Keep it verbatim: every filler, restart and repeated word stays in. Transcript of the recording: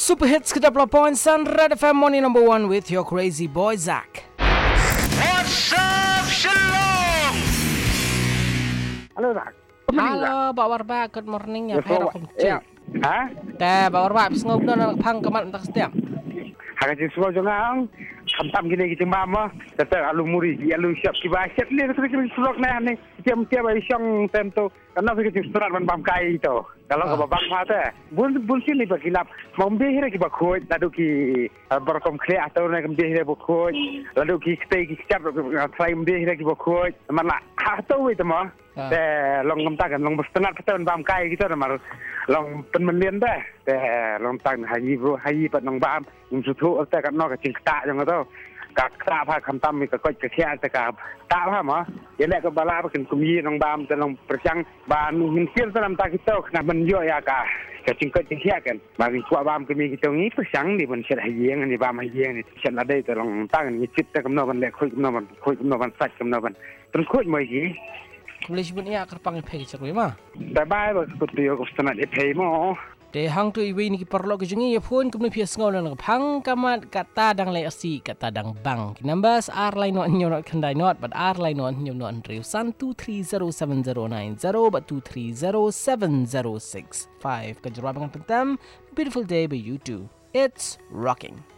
Super Hits ke double point Red F M morning number one with your crazy boy Zach. What's up, Shalom? Hello, Zach. Hello, Pak Warba. Good morning. Ya, Pak Rokom. Ya. Ha? Dah, Pak Warba. Bis ngau na phang kamat tak setiap. Haga semua jangan khantam gini gitu mama. Tetap alu muri, alu siap kiba siap ni terus kita surat nah ni. Tiap tiap ay siang tentu karena kita surat man bam kai itu. Kalau ke babang mata, bun bun sini bagi lap. Mambe hira kiba koi, lalu ki berkom kle atau nak mambe hira bukoi, lalu ki stay ki siap try mambe hira kiba koi. Mana atau itu mah.แต่ลองน้ำตากันลองสนัดพัฒนาบามไกลกี่ตัวมาลองเป็นมันเรียนได้แต่ลองตั้งหายีบหายีปัดน้องบามยิ่งสุดทุแต่กันนอกกับจิงตาอย่างเงี้ยกับตาผ้าคำตั้มมีกับก้อยกระเทียแต่กับตาผ้าหมอเดี๋ยวแรกก็บาลาไปกินกุมีน้องบามจะลองประชังบานหินเสี้ยนสนามตากี่ตัวขนาดมันย่อยอากาศกับจิงก้อยจิงเทียกันบางทีขวาบามก็มีกี่ตัวนี้ประชังนี่มันเฉลี่ยเยียงนี่บามเยียงนี่เฉลี่ยได้แต่ลองตั้งนี่จิตแต่กำนมันแหลกคุยกำนมันคุยกำนมันสัตว์กำนมันต้นคุยมาอีก Boleh sebut ni akar panggil pay cakap mah. Bye bye seperti aku senang pay mo. De hang tu iwi ni perlu ke jengi ya pun kemudian pias ngau lang phang kamat kata dang lai asi kata dang bang. Numbers R line not nyo not kandai not but R line not nyo not real san two three zero seven zero nine zero but two three zero seven zero six five. Kajurwa bangan pentam. Beautiful day by you too. It's rocking.